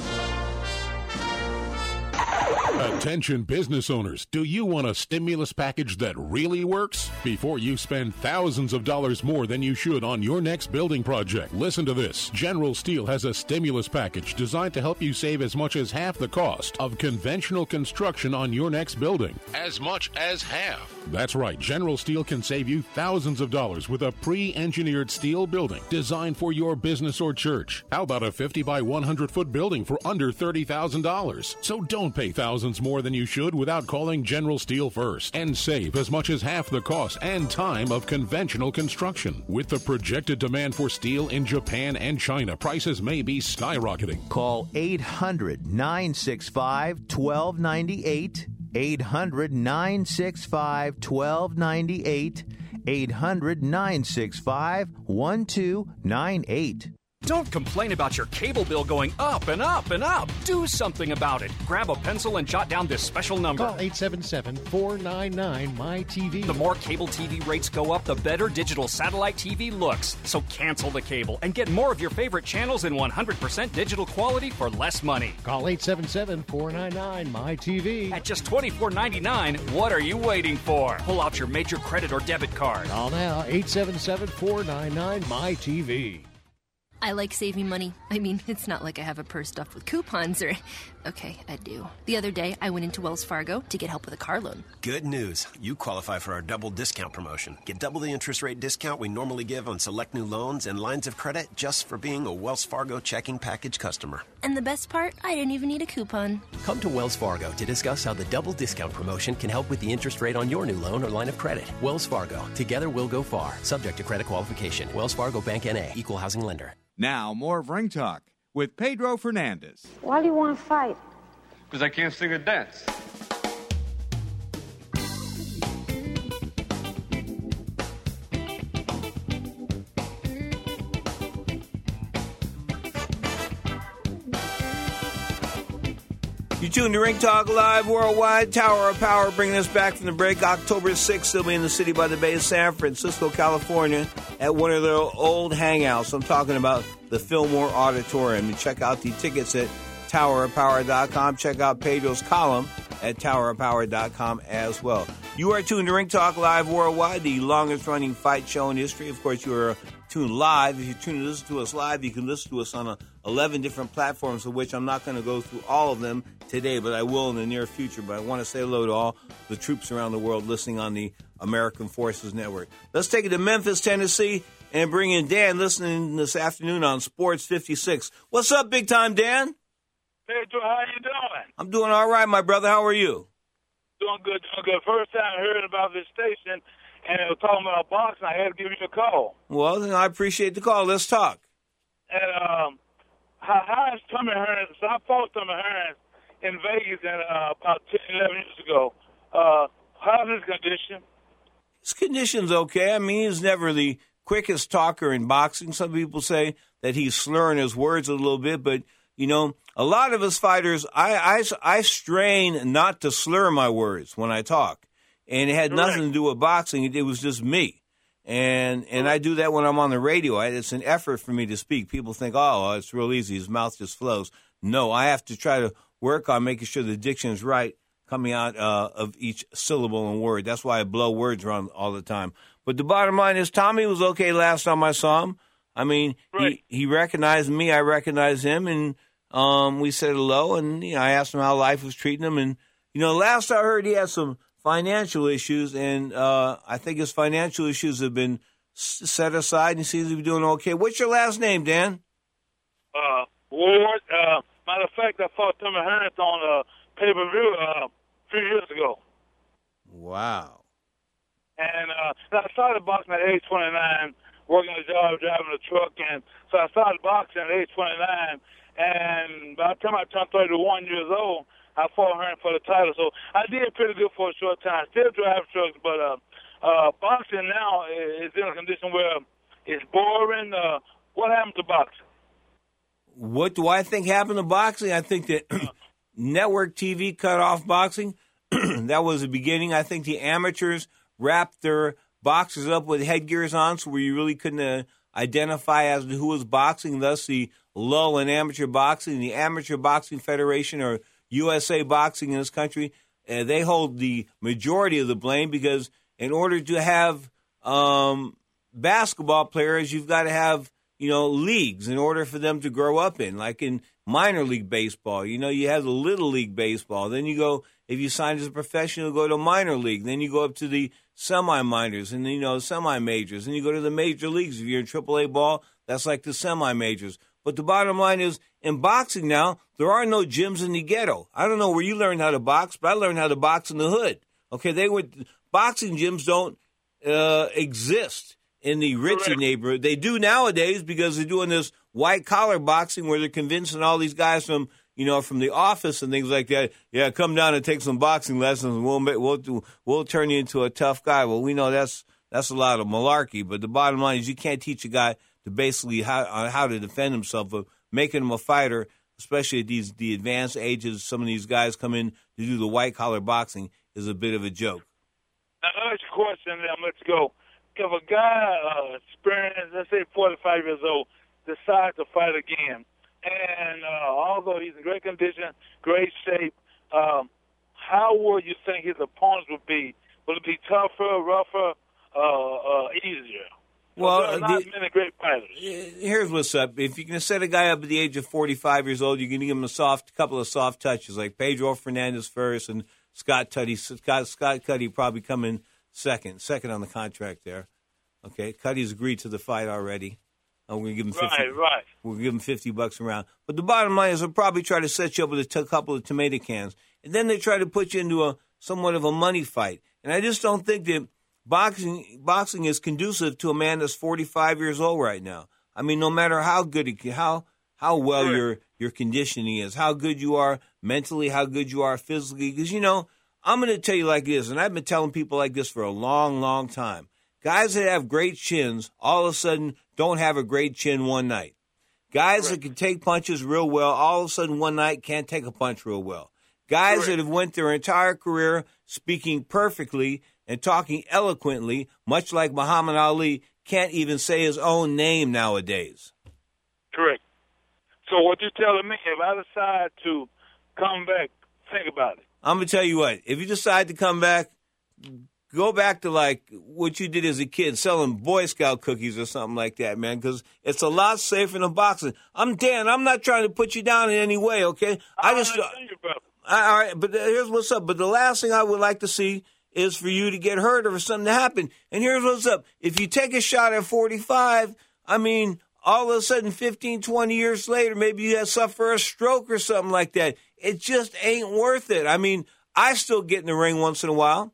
Attention business owners, do you want a stimulus package that really works? Before you spend thousands of dollars more than you should on your next building project, listen to this. General Steel has a stimulus package designed to help you save as much as half the cost of conventional construction on your next building. As much as half. That's right, General Steel can save you thousands of dollars with a pre-engineered steel building designed for your business or church. How about a fifty by one hundred foot building for under thirty thousand dollars? So don't pay thousands more than you should without calling General Steel first and save as much as half the cost and time of conventional construction. With the projected demand for steel in Japan and China, prices may be skyrocketing. Call eight hundred, nine six five, one two nine eight, eight hundred, nine six five, one two nine eight, eight hundred, nine six five, one two nine eight. Don't complain about your cable bill going up and up and up. Do something about it. Grab a pencil and jot down this special number. Call eight seven seven, four nine nine, M Y T V. The more cable T V rates go up, the better digital satellite T V looks. So cancel the cable and get more of your favorite channels in one hundred percent digital quality for less money. Call eight seven seven, four nine nine, M Y T V. At just twenty-four ninety-nine, what are you waiting for? Pull out your major credit or debit card. Call now, eight seven seven, four nine nine, M Y T V. I like saving money. I mean, it's not like I have a purse stuffed with coupons or... Okay, I do. The other day, I went into Wells Fargo to get help with a car loan. Good news. You qualify for our double discount promotion. Get double the interest rate discount we normally give on select new loans and lines of credit just for being a Wells Fargo checking package customer. And the best part, I didn't even need a coupon. Come to Wells Fargo to discuss how the double discount promotion can help with the interest rate on your new loan or line of credit. Wells Fargo. Together we'll go far. Subject to credit qualification. Wells Fargo Bank N A. Equal housing lender. Now, more of Ring Talk with Pedro Fernandez. Why do you want to fight? Because I can't sing or dance. You tuned to Ring Talk Live Worldwide. Tower of Power bringing us back from the break. October sixth, they'll be in the city by the Bay of San Francisco, California, at one of their old hangouts. I'm talking about the Fillmore Auditorium. You check out the tickets at tower of power dot com. Check out Pedro's column at tower of power dot com as well. You are tuned to Ring Talk Live Worldwide, the longest-running fight show in history. Of course, you are tuned live. If you tune to listen to us live, you can listen to us on a, eleven different platforms, of which I'm not going to go through all of them today, but I will in the near future. But I want to say hello to all the troops around the world listening on the American Forces Network. Let's take it to Memphis, Tennessee, and bring in Dan listening this afternoon on Sports fifty-six. What's up, big time Dan? Pedro, how you doing? I'm doing all right, my brother. How are you? Doing good, doing good. First time I heard about this station, and it was talking about boxing. I had to give you a call. Well, then I appreciate the call. Let's talk. And um, how, how is Tommy Hearns? So I fought Tommy Hearns in Vegas and, uh, about ten, eleven years ago. Uh, how's his condition? His condition's okay. I mean, he's never the quickest talker in boxing. Some people say that he's slurring his words a little bit, but, you know, a lot of us fighters, I, I, I strain not to slur my words when I talk. And it had Correct. nothing to do with boxing. It, it was just me. And and I do that when I'm on the radio. I, it's an effort for me to speak. People think, oh, it's real easy. His mouth just flows. No, I have to try to work on making sure the diction is right coming out uh, of each syllable and word. That's why I blow words around all the time. But the bottom line is Tommy was okay last time I saw him. I mean, right. he, he recognized me. I recognized him. And um, we said hello. And you know, I asked him how life was treating him. And, you know, last I heard he had some financial issues. And uh, I think his financial issues have been s- set aside. And he seems to be doing okay. What's your last name, Dan? Uh, Ward. Uh, matter of fact, I fought Tommy Hearns on uh, pay-per-view uh, a few years ago. Wow. And uh, I started boxing at age twenty-nine, working a job, driving a truck. And so I started boxing at age twenty-nine. And by the time I turned thirty-one years old, I fought Hearns for the title. So I did pretty good for a short time. Still drive trucks, but uh, uh, boxing now is in a condition where it's boring. Uh, what happened to boxing? What do I think happened to boxing? I think that network T V cut off boxing. That was the beginning. I think the amateurs wrapped their boxers up with headgears on so where you really couldn't uh, identify as to who was boxing, thus the lull in amateur boxing. The Amateur Boxing Federation, or U S A Boxing in this country, uh, they hold the majority of the blame because in order to have um, basketball players, you've got to have, you know, leagues in order for them to grow up in, like in minor league baseball. You know, you have the little league baseball. Then you go, if you sign as a professional, go to minor league. Then you go up to the semi-minors and, you know, semi-majors. Then you go to the major leagues. If you're in triple A ball, that's like the semi-majors. But the bottom line is, in boxing now, there are no gyms in the ghetto. I don't know where you learned how to box, but I learned how to box in the hood. Okay, they would boxing gyms don't uh, exist in the ritzy neighborhood. They do nowadays because they're doing this white-collar boxing where they're convincing all these guys from, you know, from the office and things like that, yeah, come down and take some boxing lessons and we'll make, we'll do, we'll turn you into a tough guy. Well, we know that's that's a lot of malarkey, but the bottom line is you can't teach a guy to basically how uh, how to defend himself, but making him a fighter, especially at these the advanced ages, some of these guys come in to do the white-collar boxing, is a bit of a joke. Now, I'll ask you a question and then let's go. If a guy uh, experienced, let's say forty-five years old, decides to fight again, and uh, although he's in great condition, great shape, um, how would you think his opponents would be? Would it be tougher, rougher, uh, uh, easier? Well, there are not the, many great fighters. Here's what's up. If you're going to set a guy up at the age of forty-five years old, you're going to give him a soft, couple of soft touches, like Pedro Fernandez first and Scott Cuddy. Scott, Scott Cuddy probably come in second, second on the contract there. Okay, Cuddy's agreed to the fight already. Uh, we're going to give him fifty. Right, right. We'll give him fifty bucks around. But the bottom line is they'll probably try to set you up with a t- couple of tomato cans, and then they try to put you into a somewhat of a money fight. And I just don't think that boxing boxing is conducive to a man that's forty-five years old right now. I mean, no matter how good he, how how well Sure. your your conditioning is, how good you are mentally, how good you are physically. Because, you know, I'm going to tell you like this, and I've been telling people like this for a long, long time. Guys that have great chins all of a sudden don't have a great chin one night. Guys Correct. that can take punches real well all of a sudden one night can't take a punch real well. Guys Correct. that have went their entire career speaking perfectly and talking eloquently, much like Muhammad Ali, can't even say his own name nowadays. Correct. So what you're telling me, if I decide to come back, think about it. I'm going to tell you what, if you decide to come back, go back to like what you did as a kid, selling Boy Scout cookies or something like that, man, because it's a lot safer than boxing. I'm Dan. I'm not trying to put you down in any way, okay? I, I just, understand you, brother. I, all right, but here's what's up. But the last thing I would like to see is for you to get hurt or for something to happen. And here's what's up. If you take a shot at forty-five, I mean, all of a sudden, fifteen, twenty years later, maybe you suffer a stroke or something like that. It just ain't worth it. I mean, I still get in the ring once in a while,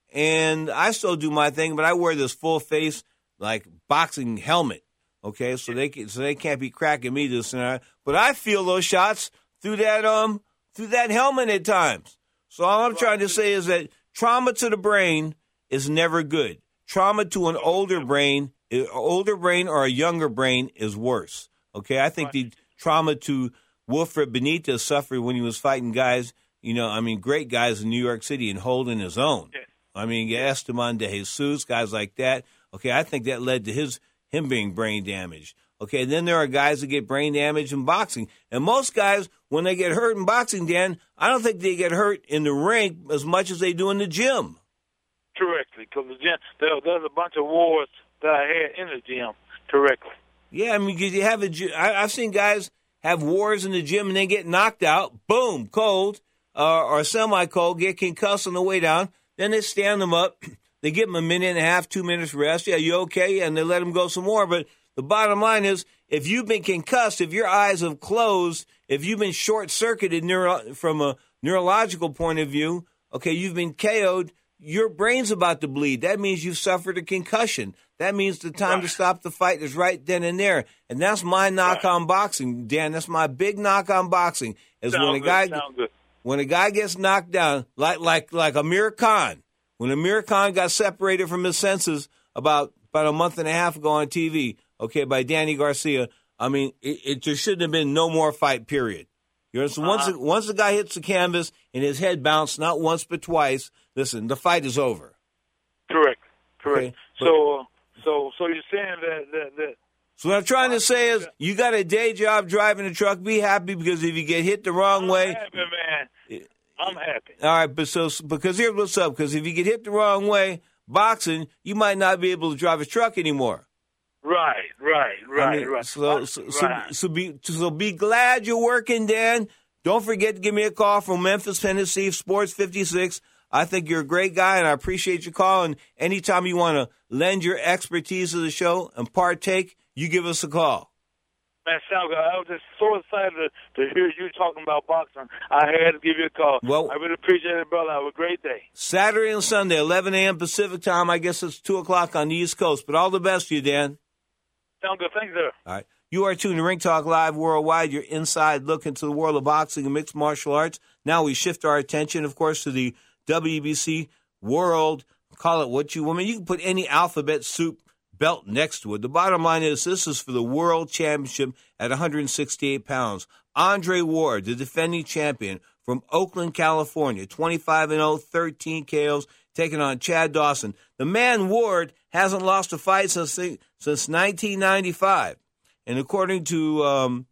and I still do my thing, but I wear this full face, like, boxing helmet, okay? So they can, so they can't be cracking me this and that. But I feel those shots through that um through that helmet at times. So all I'm trying to say is that trauma to the brain is never good. Trauma to an older brain, an older brain or a younger brain is worse. Okay, I think the trauma to Wilfred Benitez suffered when he was fighting guys, you know, I mean, great guys in New York City and holding his own. I mean, Esteban de Jesus, guys like that. Okay, I think that led to his him being brain damaged. Okay, then there are guys that get brain damage in boxing. And most guys, when they get hurt in boxing, Dan, I don't think they get hurt in the ring as much as they do in the gym. Correctly, because the gym, there, there's a bunch of wars that I had in the gym, correctly. Yeah, I mean, because you have a, I, I've seen guys have wars in the gym and they get knocked out, boom, cold, uh, or semi-cold, get concussed on the way down. Then they stand them up. They give them a minute and a half, two minutes rest. Yeah, you okay? And they let them go some more. But the bottom line is, if you've been concussed, if your eyes have closed, if you've been short-circuited neuro- from a neurological point of view, okay, you've been K O'd, your brain's about to bleed. That means you've suffered a concussion. That means the time right. to stop the fight is right then and there. And that's my knock right. on boxing, Dan. That's my big knock on boxing. Is sound when a good, guy good. when a guy gets knocked down, like like like Amir Khan. When Amir Khan got separated from his senses about about a month and a half ago on T V, okay, by Danny Garcia, I mean, it, it there shouldn't have been no more fight, period. You know, so once uh-huh. the, once the guy hits the canvas and his head bounced, not once but twice, listen, the fight is over. Correct, correct. Okay, but, so, uh, so, so you're saying that, that, that. So what I'm trying to say is, you got a day job driving a truck. Be happy, because if you get hit the wrong I'm way, happy, man. I'm happy. All right, but so because here's what's up. Because if you get hit the wrong way, boxing, you might not be able to drive a truck anymore. Right, right, right, I mean, right. So, so, right. so, so be so be glad you're working, Dan. Don't forget to give me a call from Memphis, Tennessee, Sports fifty-six. I think you're a great guy, and I appreciate your call. And anytime you want to lend your expertise to the show and partake, you give us a call. Man, sound good. I was just so excited to, to hear you talking about boxing. I had to give you a call. Well, I really appreciate it, brother. Have a great day. Saturday and Sunday, eleven a.m. Pacific time. I guess it's two o'clock on the East Coast. But all the best to you, Dan. Sound good. Thanks, sir. All right. You are tuned to Ring Talk Live Worldwide, your inside look into the world of boxing and mixed martial arts. Now we shift our attention, of course, to the W B C World. Call it what you want. I mean, you can put any alphabet soup belt next to it. The bottom line is, this is for the World Championship at one hundred sixty-eight pounds. Andre Ward, the defending champion from Oakland, California, twenty-five and oh, thirteen K Os, taking on Chad Dawson. The man Ward hasn't lost a fight since since nineteen ninety-five. And according to um,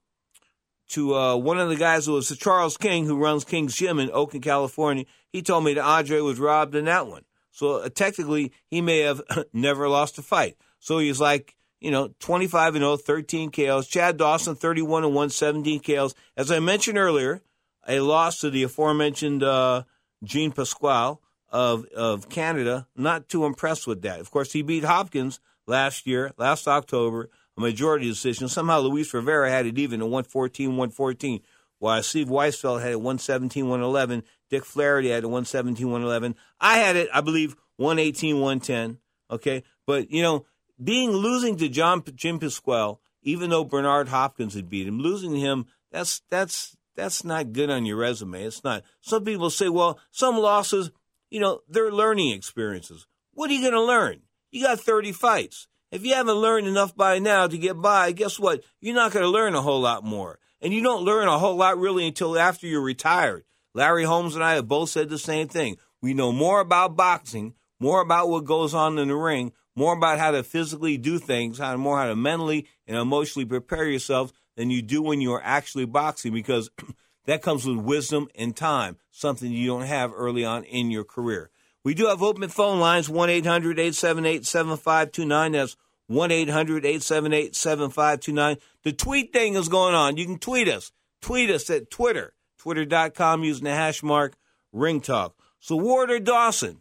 to uh, one of the guys who was Charles King, who runs King's Gym in Oakland, California, he told me that Andre was robbed in that one. So uh, technically, he may have never lost a fight. So he's like, you know, twenty-five and oh, thirteen K Os. Chad Dawson, thirty-one and one, seventeen K Os. As I mentioned earlier, a loss to the aforementioned uh, Jean Pasquale of of Canada. Not too impressed with that. Of course, he beat Hopkins last year, last October, a majority decision. Somehow Luis Rivera had it even at one fourteen, one fourteen, while Steve Weisfeld had it one seventeen, one eleven. Dick Flaherty had it one seventeen, one eleven. I had it, I believe, one eighteen, one ten. Okay, but, you know, being losing to John Jim Pasquale, even though Bernard Hopkins had beat him, losing to him, that's that's that's not good on your resume. It's not. Some people say, well, some losses, you know, they're learning experiences. What are you going to learn? You got thirty fights. If you haven't learned enough by now to get by, guess what? You're not going to learn a whole lot more. And you don't learn a whole lot really until after you're retired. Larry Holmes and I have both said the same thing. We know more about boxing, more about what goes on in the ring, more about how to physically do things, how to, more how to mentally and emotionally prepare yourself than you do when you're actually boxing, because that comes with wisdom and time, something you don't have early on in your career. We do have open phone lines, one eight hundred, eight seven eight, seven five two nine. That's one eight hundred, eight seven eight, seven five two nine. The tweet thing is going on. You can tweet us. Tweet us at Twitter, twitter dot com, using the hash mark Ring Talk. So Ward or Dawson?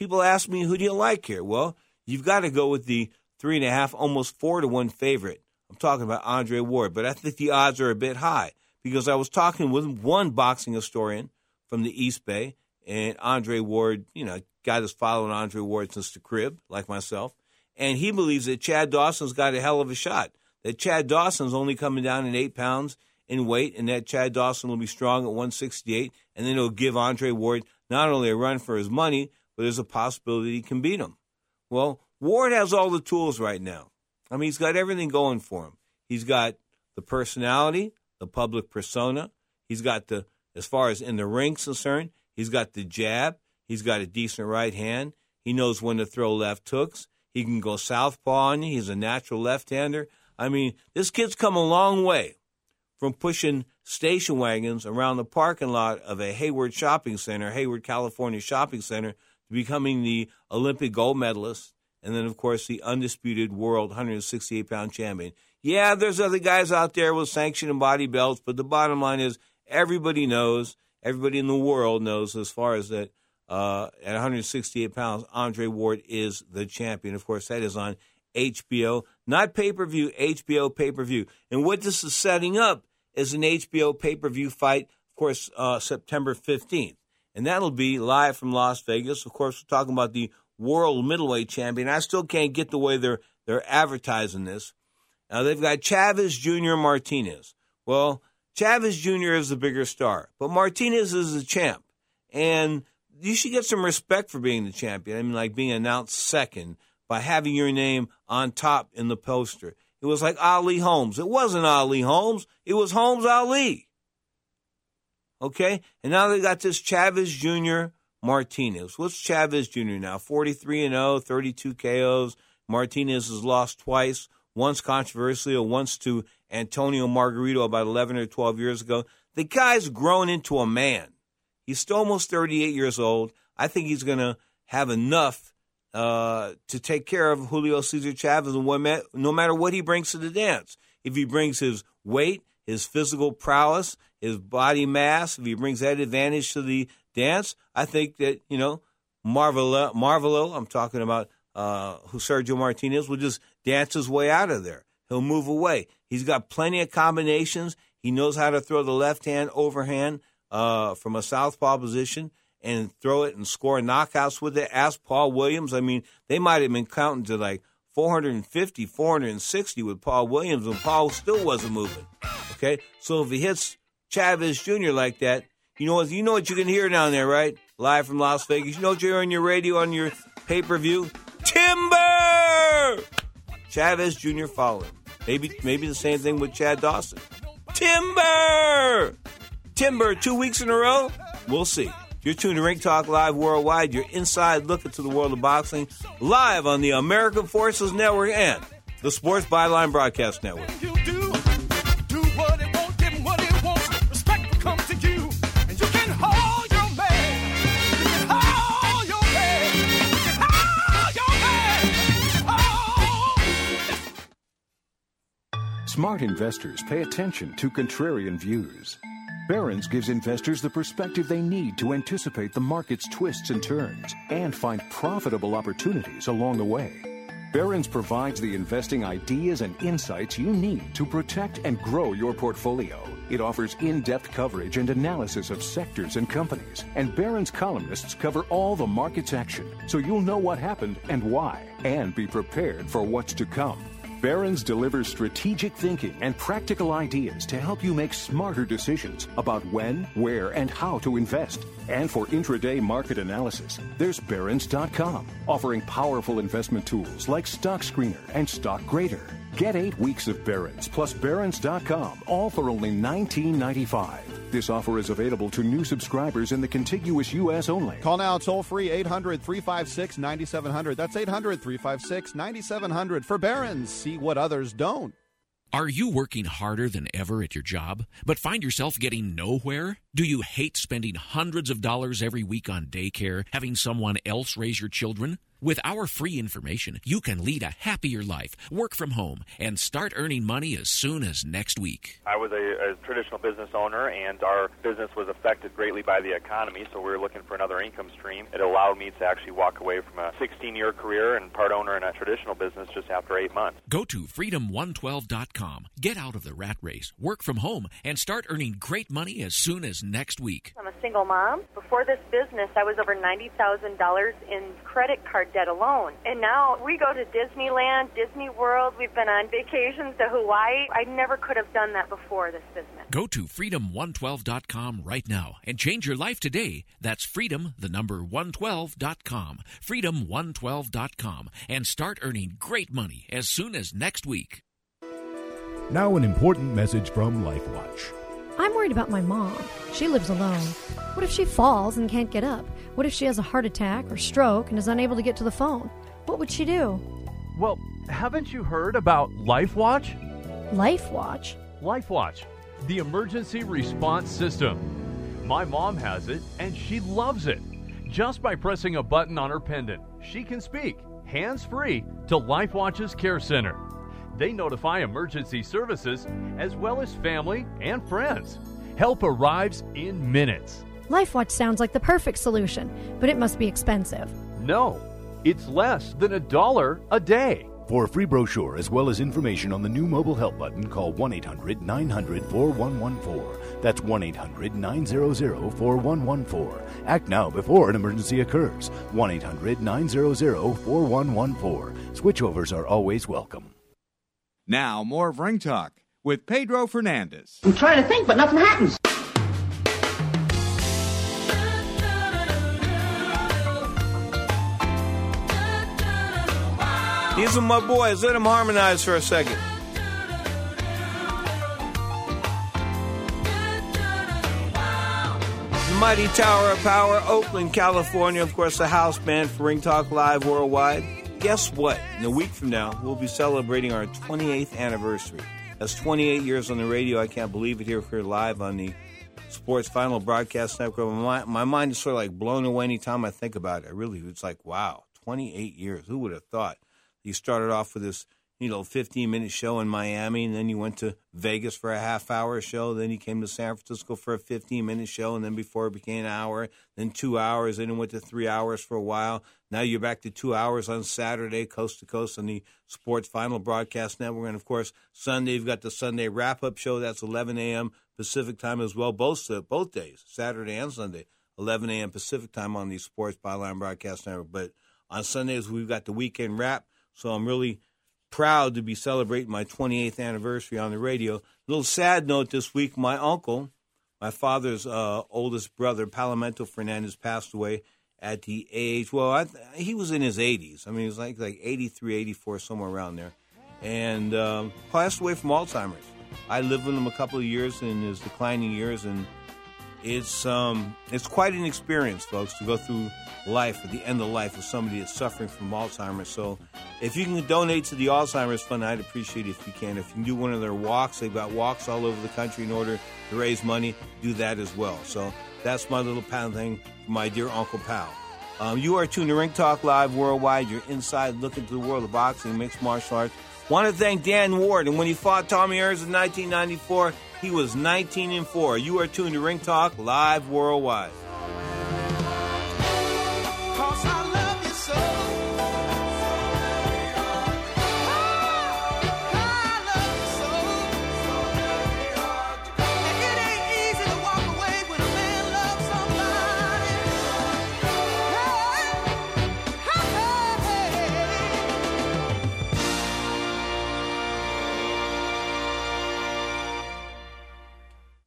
people ask me, who do you like here? Well, you've got to go with the three and a half, almost four to one favorite. I'm talking about Andre Ward, but I think the odds are a bit high because I was talking with one boxing historian from the East Bay, and Andre Ward, you know, guy that's following Andre Ward since the crib, like myself, and he believes that Chad Dawson's got a hell of a shot, that Chad Dawson's only coming down in eight pounds in weight, and that Chad Dawson will be strong at one sixty-eight, and then it'll give Andre Ward not only a run for his money, but there's a possibility he can beat him. Well, Ward has all the tools right now. I mean, he's got everything going for him. He's got the personality, the public persona. He's got the, as far as in the ring's concerned, he's got the jab. He's got a decent right hand. He knows when to throw left hooks. He can go southpaw on you. He's a natural left-hander. I mean, this kid's come a long way from pushing station wagons around the parking lot of a Hayward shopping center, Hayward, California shopping center, to becoming the Olympic gold medalist, and then, of course, the undisputed world one sixty-eight pound champion. Yeah, there's other guys out there with sanctioned and body belts, but the bottom line is everybody knows, everybody in the world knows as far as that uh, at one sixty-eight pounds, Andre Ward is the champion. Of course, that is on H B O, not pay-per-view, H B O pay-per-view. And what this is setting up is an H B O pay-per-view fight, of course, uh, September fifteenth. And that'll be live from Las Vegas. Of course, we're talking about the world middleweight champion. I still can't get the way they're they're advertising this. Now, they've got Chavez Junior Martinez. Well, Chavez Junior is the bigger star, but Martinez is the champ. And you should get some respect for being the champion. I mean, like being announced second by having your name on top in the poster. It was like Ali Holmes. It wasn't Ali Holmes. It was Holmes Ali. Okay? And now they got this Chavez Junior Martinez. What's Chavez Junior now? forty-three and oh, thirty-two K Os. Martinez has lost twice, once controversially, once to Antonio Margarito about eleven or twelve years ago. The guy's grown into a man. He's still almost thirty-eight years old. I think he's going to have enough uh, to take care of Julio Cesar Chavez, and what, no matter what he brings to the dance. If he brings his weight, his physical prowess, his body mass, if he brings that advantage to the dance, I think that, you know, Marvelo, Marvelo I'm talking about uh, who Sergio Martinez, will just dance his way out of there. He'll move away. He's got plenty of combinations. He knows how to throw the left hand overhand uh, from a southpaw position and throw it and score knockouts with it. Ask Paul Williams. I mean, they might have been counting to like four fifty, four sixty with Paul Williams, and Paul still wasn't moving. Okay? So if he hits Chavez Junior like that, you know what you know what you can hear down there, right? Live from Las Vegas. You know what you hear on your radio, on your pay-per-view? Timber! Chavez Junior following. Maybe maybe the same thing with Chad Dawson. Timber! Timber, two weeks in a row? We'll see. You're tuned to Ring Talk Live Worldwide, your inside look into the world of boxing, live on the American Forces Network and the Sports Byline Broadcast Network. Smart investors pay attention to contrarian views. Barron's gives investors the perspective they need to anticipate the market's twists and turns and find profitable opportunities along the way. Barron's provides the investing ideas and insights you need to protect and grow your portfolio. It offers in-depth coverage and analysis of sectors and companies, and Barron's columnists cover all the market's action, so you'll know what happened and why, and be prepared for what's to come. Barron's delivers strategic thinking and practical ideas to help you make smarter decisions about when, where, and how to invest. And for intraday market analysis, there's Barron's dot com, offering powerful investment tools like Stock Screener and Stock Grader. Get eight weeks of Barron's plus Barron's dot com, all for only nineteen ninety-five dollars. This offer is available to new subscribers in the contiguous U S only. Call now toll-free eight hundred, three five six, nine seven zero zero. That's eight hundred, three five six, nine seven zero zero for Barron's. See what others don't. Are you working harder than ever at your job, but find yourself getting nowhere? Do you hate spending hundreds of dollars every week on daycare, having someone else raise your children? With our free information, you can lead a happier life, work from home, and start earning money as soon as next week. I was a, a traditional business owner, and our business was affected greatly by the economy, so we were looking for another income stream. It allowed me to actually walk away from a sixteen-year career and part owner in a traditional business just after eight months. Go to freedom one twelve dot com. Get out of the rat race, work from home, and start earning great money as soon as next week. I'm a single mom. Before this business, I was over ninety thousand dollars in credit card debt alone. And now we go to Disneyland, Disney World. We've been on vacations to Hawaii. I never could have done that before this business. Go to freedom one twelve dot com right now and change your life today. That's freedom, the number one twelve dot com. freedom one twelve dot com. And start earning great money as soon as next week. Now an important message from LifeWatch. I'm worried about my mom. She lives alone. What if she falls and can't get up? What if she has a heart attack or stroke and is unable to get to the phone? What would she do? Well, haven't you heard about LifeWatch? LifeWatch? LifeWatch, the emergency response system. My mom has it, and she loves it. Just by pressing a button on her pendant, she can speak, hands-free, to LifeWatch's Care Center. They notify emergency services as well as family and friends. Help arrives in minutes. LifeWatch sounds like the perfect solution, but it must be expensive. No, it's less than a dollar a day. For a free brochure as well as information on the new mobile help button, call one eight hundred nine hundred four one one four. That's one eight hundred nine hundred four one one four. Act now before an emergency occurs. one eight hundred nine hundred four one one four. Switchovers are always welcome. Now, more of Ring Talk with Pedro Fernandez. I'm trying to think, but nothing happens. These are my boys. Let them harmonize for a second. The Mighty Tower of Power, Oakland, California. Of course, the house band for Ring Talk Live Worldwide. Guess what? In a week from now, we'll be celebrating our twenty-eighth anniversary. That's twenty-eight years on the radio. I can't believe it here, here live on the Sports Final Broadcast Network. My, my mind is sort of like blown away anytime I think about it. I really, it's like, wow, twenty-eight years. Who would have thought? You started off with this, you know, fifteen-minute show in Miami, and then you went to Vegas for a half-hour show. Then you came to San Francisco for a fifteen-minute show, and then before it became an hour, then two hours, then it went to three hours for a while. Now you're back to two hours on Saturday, coast to coast on the Sports Final Broadcast Network. And, of course, Sunday you've got the Sunday wrap-up show. That's eleven a.m. Pacific time as well, both both days, Saturday and Sunday, eleven a.m. Pacific time on the Sports Byline Broadcast Network. But on Sundays we've got the weekend wrap. So I'm really proud to be celebrating my twenty-eighth anniversary on the radio. A little sad note this week, my uncle, my father's uh, oldest brother, Palomento Fernandez, passed away at the age, well, I, he was in his eighties. I mean, he was like, like eighty-three, eighty-four, somewhere around there. And um, passed away from Alzheimer's. I lived with him a couple of years in his declining years, and it's um, it's quite an experience, folks, to go through life at the end of life with somebody that's suffering from Alzheimer's. So if you can donate to the Alzheimer's Fund, I'd appreciate it if you can. If you can do one of their walks, they've got walks all over the country in order to raise money, do that as well. So that's my little pound thing for my dear Uncle Pal. Um, you are tuned to Ring Talk Live Worldwide. You're inside looking to the world of boxing, mixed martial arts. Want to thank Dan Ward. And when he fought Tommy Hearns in nineteen ninety-four, he was nineteen and four. You are tuned to Ring Talk Live Worldwide.